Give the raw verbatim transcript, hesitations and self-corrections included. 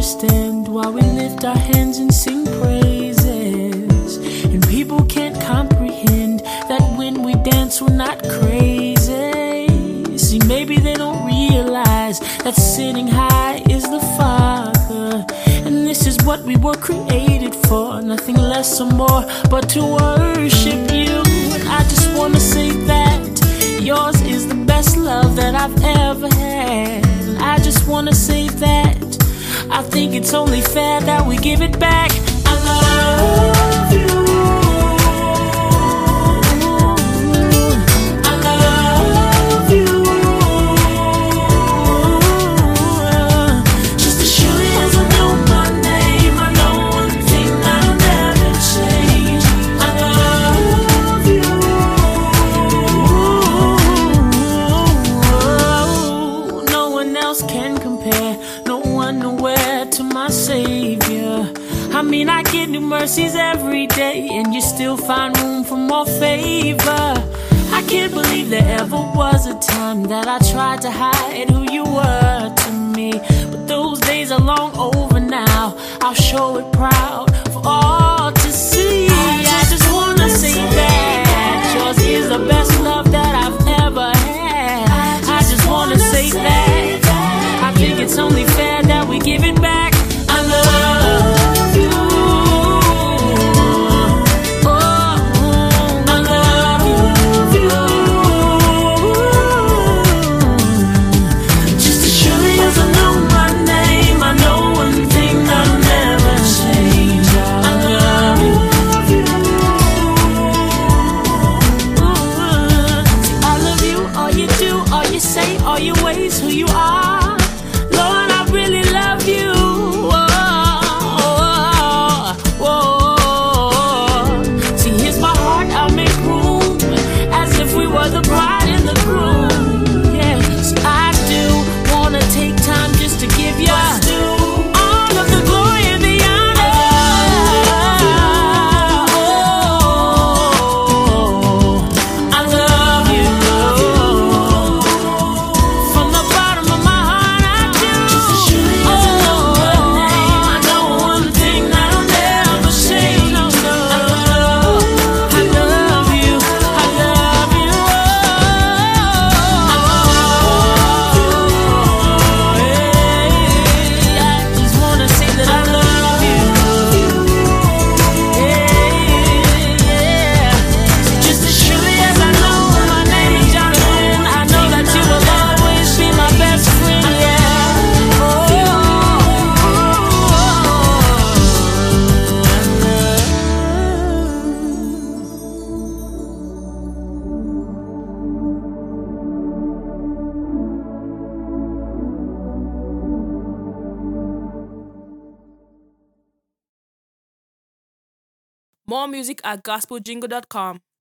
understand why we lift our hands and sing praises. And people can't comprehend that when we dance we're not crazy. See, maybe they don't realize that sitting high is the Father. And this is what we were created for, nothing less or more but to worship you. And I just wanna say that yours is the best love that I've ever had. And I just wanna say that I think it's only fair that we give it back. I love you. I love you. Just as surely as I know my name, I know one thing that'll never change. I love you. No one else can compare. No one nowhere to my Savior. I mean, I get new mercies every day, and you still find room for more favor. I can't believe there ever was a time that I tried to hide who you were to me. But those days are long over now. I'll show it proud for all to see. I just wanna say that yours is the best love that I've ever had. I just wanna say that I think it's only fair that we give it back. I love you. Oh, I love you. Just as surely as I know my name, I know one thing that'll never change. I love you. See, I love you, all you do, all you say, all your ways, who you are. Lord, I really love you. Whoa, whoa. See, here's my heart, I'll make room, as if we were the bride and the groom. Yeah, so I do wanna take time just to give you all of the glory and the honor. Oh, I love you. From the bottom of my heart, I do. Just as surely as I know my name, I know one thing that'll never change. I love, I love you, I love you. I just wanna say that I love you. Yeah. Just as surely as I know my name is Jonathan, I know that you will always be my best friend. Yeah. Oh, More music at gospel jingle dot com.